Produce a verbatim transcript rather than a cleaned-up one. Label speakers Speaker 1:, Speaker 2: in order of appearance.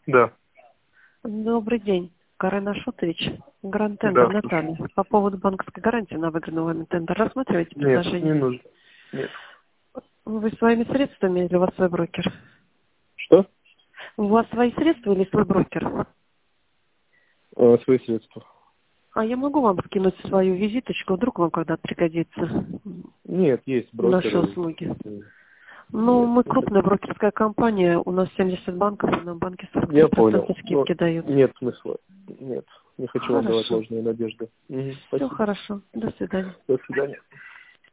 Speaker 1: Да.
Speaker 2: Добрый день, Карен Ашотович, Гранд-тендер
Speaker 1: Да, слушай.
Speaker 2: Наталья. По поводу банковской гарантии на выигранный вами тендер рассматриваете
Speaker 1: Нет, не
Speaker 2: предложение?
Speaker 1: нужно. Нет.
Speaker 2: Вы своими средствами или у вас свой брокер?
Speaker 1: Что?
Speaker 2: У вас свои средства или свой брокер?
Speaker 1: А, свои средства.
Speaker 2: А я могу вам скинуть свою визиточку, вдруг вам когда-то пригодится
Speaker 1: Нет, есть
Speaker 2: наши
Speaker 1: брокеры.
Speaker 2: услуги. Ну,
Speaker 1: Нет,
Speaker 2: мы
Speaker 1: не
Speaker 2: крупная
Speaker 1: хочу.
Speaker 2: брокерская компания, у нас семьдесят банков, и нам банки сорок
Speaker 1: Я
Speaker 2: пять
Speaker 1: понял.
Speaker 2: процентов
Speaker 1: Но
Speaker 2: скидки дают.
Speaker 1: нет смысла. Нет. Не хочу вам давать
Speaker 2: Хорошо.
Speaker 1: ложные надежды. Мгм,
Speaker 2: Все
Speaker 1: спасибо.
Speaker 2: хорошо. До свидания.
Speaker 1: До свидания.